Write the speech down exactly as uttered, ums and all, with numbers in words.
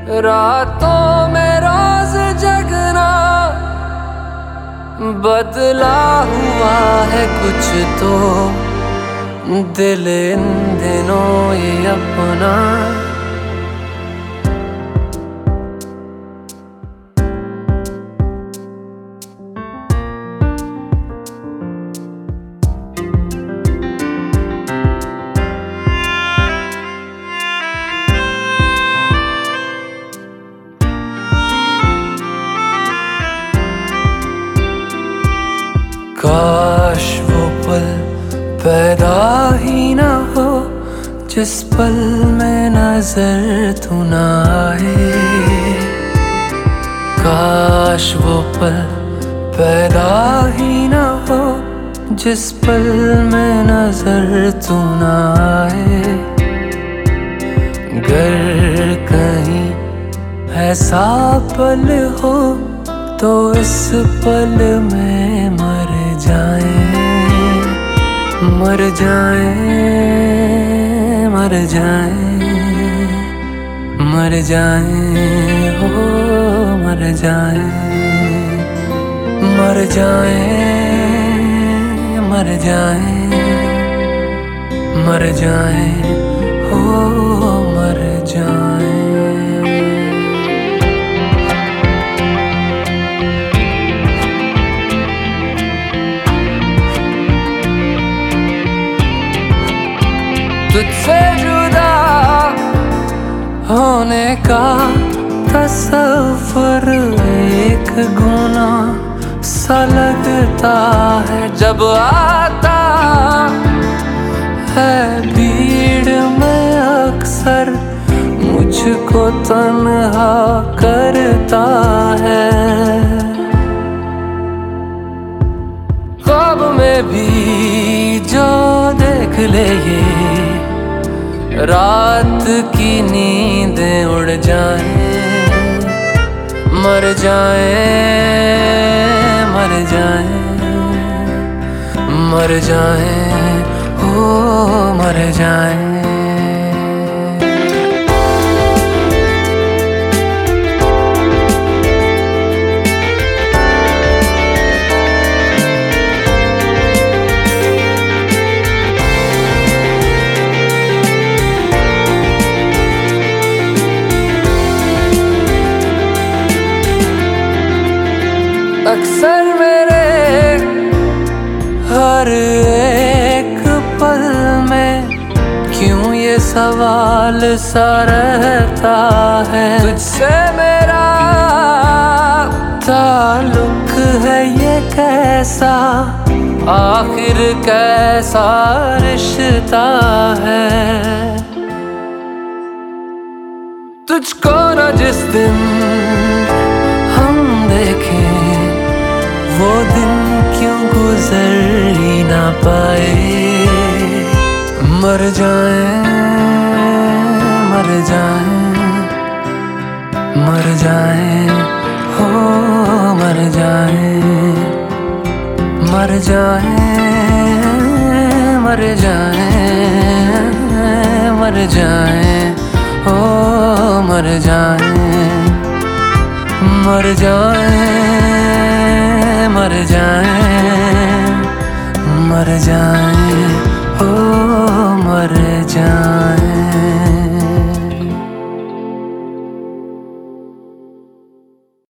रातों में रोज जगना बदला हुआ है कुछ तो, दिल इन दिनों ये अपना काश वो पल पैदा ही ना हो जिस पल में नजर तू ना आए। काश वो पल पैदा ही ना हो जिस पल में नजर तू ना आए। गर कहीं ऐसा पल हो तो इस पल में मर जाए, मर जाए, मर जाए, मर जाए, हो मर जाए, मर जाए, मर जाए, मर जाए, हो मर जाए। तुझसे जुदा होने का तसव्वुर एक गुनाह सा लगता है जब आता है भीड़ में अक्सर मुझको तन्हा करता है। ख्वाब में भी जो देख ले ये रात की नींदें उड़ जाए, मर जाए, मर जाए, मर जाए, हो मर जाए। अक्सर मेरे हर एक पल में क्यों ये सवाल सा रहता है, तुझसे मेरा ताल्लुक है ये कैसा, आखिर कैसा रिश्ता है। तुझको न जिस दिन हम देखें वो दिन क्यों गुजर ही ना पाए। मर जाए, मर जाए, मर जाए, हो मर जाए, मर जाए, मर जाए, मर जाए, हो मर जाए, मर जाए, मर जाए, मर जाए, हो मर जाए।